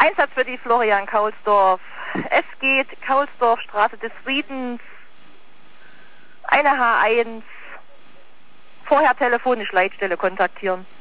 Einsatz für die Florian Kaulsdorf. Es geht Kaulsdorf, Straße des Friedens, eine H1. Vorher telefonisch Leitstelle kontaktieren.